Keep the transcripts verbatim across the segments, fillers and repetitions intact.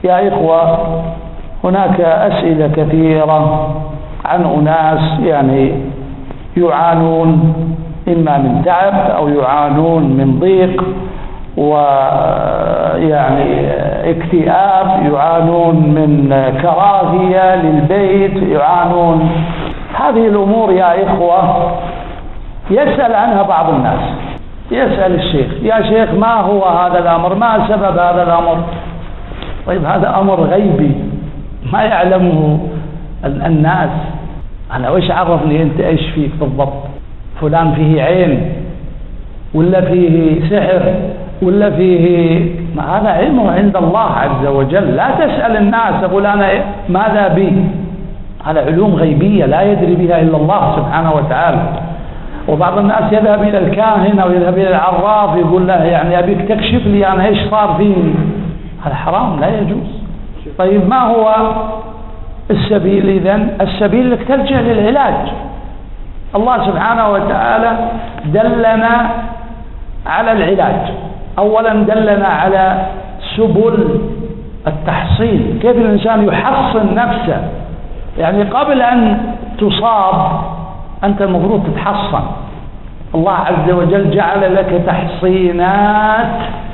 يا إخوة، هناك أسئلة كثيرة عن أناس يعني يعانون إما من تعب أو يعانون من ضيق ويعني اكتئاب، يعانون من كراهية للبيت، يعانون هذه الأمور. يا إخوة، يسأل عنها بعض الناس، يسأل الشيخ: يا شيخ ما هو هذا الأمر؟ ما سبب هذا الأمر؟ طيب هذا أمر غيبي ما يعلمه الناس. أنا وش عرفني أنت إيش فيك بالضبط؟ فلان فيه عين ولا فيه سحر ولا فيه ما؟ هذا علمه عند الله عز وجل. لا تسأل الناس أقول أنا ماذا بي، هذا علوم غيبية لا يدري بها إلا الله سبحانه وتعالى. وبعض الناس يذهب إلى الكاهن أو يذهب إلى العراف يقول له يعني أبيك تكشف لي أنا إيش صار فيني. هذا حرام لا يجوز. طيب ما هو السبيل إذن؟ السبيل لك ترجع للعلاج. الله سبحانه وتعالى دلنا على العلاج. أولا دلنا على سبل التحصين، كيف الإنسان يحصن نفسه. يعني قبل أن تصاب أنت المفروض تتحصن. الله عز وجل جعل لك تحصينات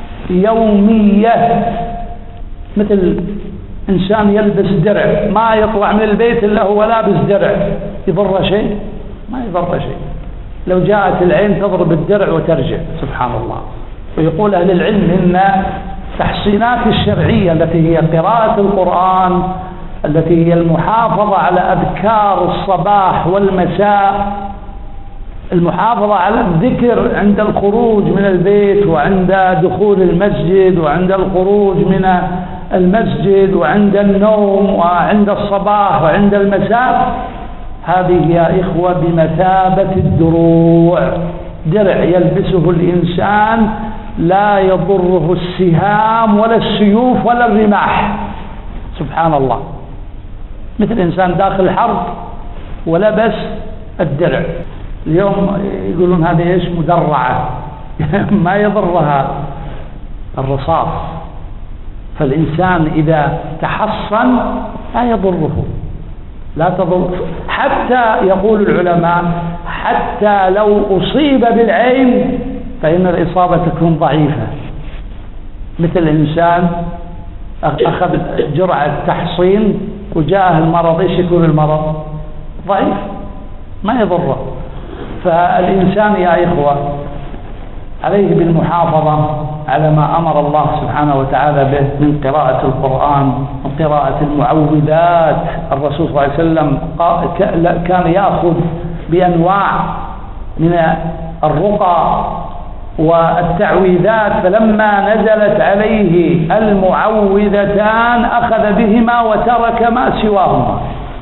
يومية، مثل إنسان يلبس درع ما يطلع من البيت إلا هو لابس درع، يضر شيء؟ ما يضر شيء. لو جاءت العين تضرب الدرع وترجع سبحان الله. ويقول أهل العلم إن التحصينات الشرعية التي هي قراءة القرآن، التي هي المحافظة على أذكار الصباح والمساء، المحافظة على الذكر عند الخروج من البيت وعند دخول المسجد وعند الخروج من المسجد وعند النوم وعند الصباح وعند المساء، هذه يا إخوة بمثابة الدروع، درع يلبسه الإنسان لا يضره السهام ولا السيوف ولا الرماح. سبحان الله. مثل إنسان داخل حرب ولبس الدرع. اليوم يقولون هذه إيش؟ مدرعة ما يضرها الرصاص. فالإنسان إذا تحصن لا يضره، لا تضر. حتى يقول العلماء حتى لو أصيب بالعين فإن الإصابة تكون ضعيفة. مثل إنسان أخذ جرعة تحصين وجاءه المرض، إيش يكون المرض؟ ضعيف ما يضره. فالإنسان يا إخوة عليه بالمحافظة على ما أمر الله سبحانه وتعالى به من قراءة القرآن وقراءة المعوذات. الرسول صلى الله عليه وسلم كان يأخذ بأنواع من الرقى والتعويذات، فلما نزلت عليه المعوذتان أخذ بهما وترك ما سواهما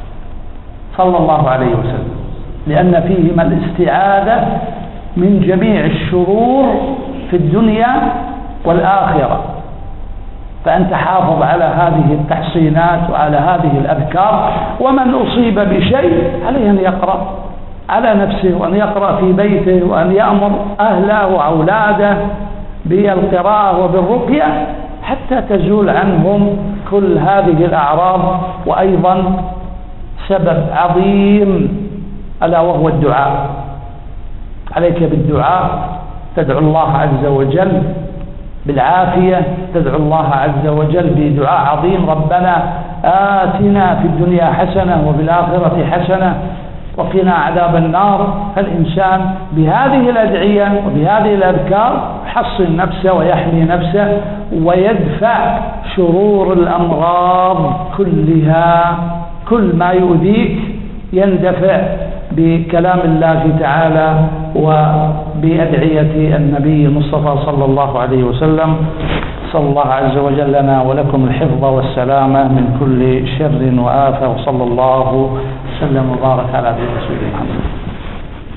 صلى الله عليه وسلم، لأن فيهما الاستعاذة من جميع الشرور في الدنيا والآخرة. فأنت حافظ على هذه التحصينات وعلى هذه الأذكار. ومن أصيب بشيء عليه أن يقرأ على نفسه وأن يقرأ في بيته وأن يأمر أهله وأولاده بالقراءة وبالرقية حتى تزول عنهم كل هذه الأعراض. وأيضا سبب عظيم ألا وهو الدعاء. عليك بالدعاء، تدعو الله عز وجل بالعافية، تدعو الله عز وجل بدعاء عظيم: ربنا آتنا في الدنيا حسنة وفي الآخرة حسنة وقنا عذاب النار. فالإنسان بهذه الأدعية وبهذه الأذكار يحصن نفسه ويحمي نفسه ويدفع شرور الأمراض كلها. كل ما يؤذيك يندفع بكلام الله تعالى وبأدعية النبي المصطفى صلى الله عليه وسلم. صلى الله عز وجل لنا ولكم الحفظ والسلامة من كل شر وآفة، وصلى الله وسلم وبارك على رسول محمد.